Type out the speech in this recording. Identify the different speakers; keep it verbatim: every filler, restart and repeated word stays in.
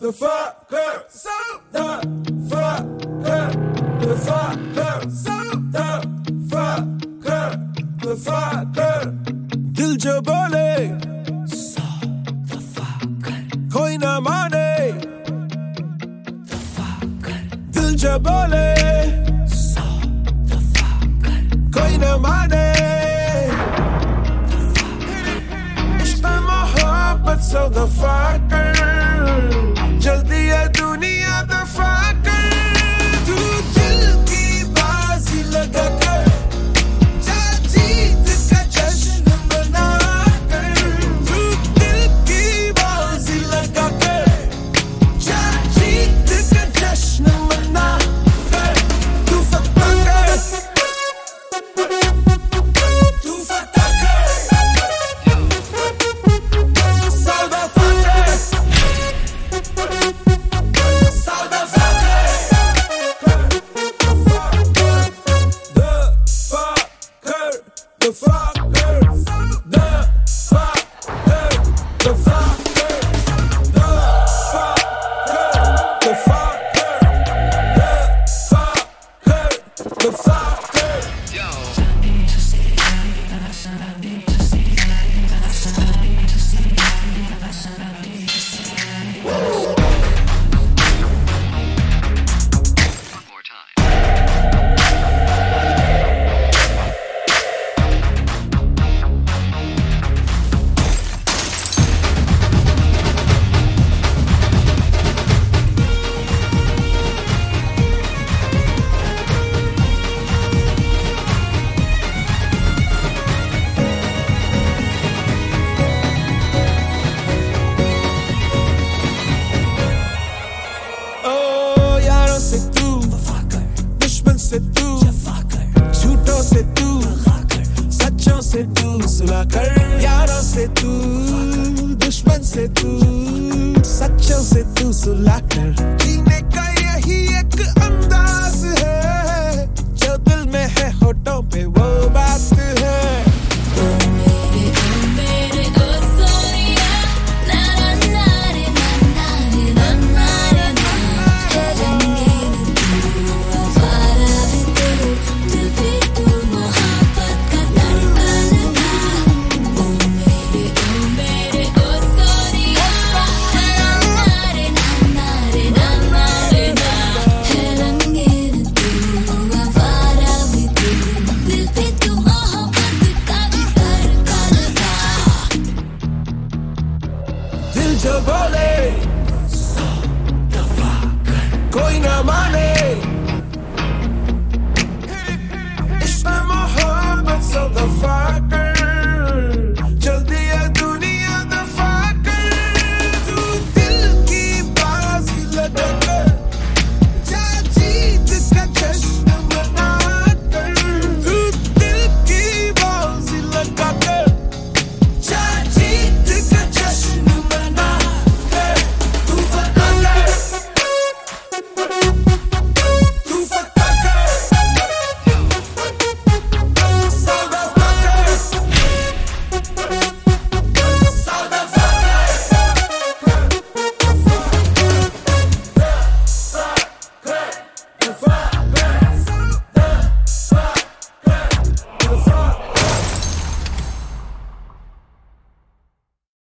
Speaker 1: the fucker, so the fucker, the fucker, so the fucker, the fucker. दिल जो बोले,
Speaker 2: so the fucker,
Speaker 1: कोई ना माने,
Speaker 2: the fucker.
Speaker 1: दिल जो बोले,
Speaker 2: so the fucker,
Speaker 1: कोई ना माने,
Speaker 2: the fucker.
Speaker 1: इश्क़ मोहब्बत so the fucker. जल्दी है दुनिया the fucker. तू दिल की बाजी लगा कर, जा जीत का जश्न मना कर. तू दिल की बाजी लगा कर, जा जीत का जश्न मना कर. तू fucker, तू fucker, so the fucker. The fucker, the fucker, the fucker, the fucker, the fucker, the fucker, the fucker. Yo.
Speaker 3: One more time.
Speaker 1: दुश्मन से तू, झूठों से तू, सच्चों से तू सुलह कर. यारों से तू, दुश्मन से तू, सच्चों से तू सुलह कर. जीने का यही एक अंदाज है, जो दिल में है होठों पे वो बात है. दिल जो बोले,
Speaker 2: so the fucker,
Speaker 1: कोई ना माने, इश्क़ मोहब्बत so the fucker.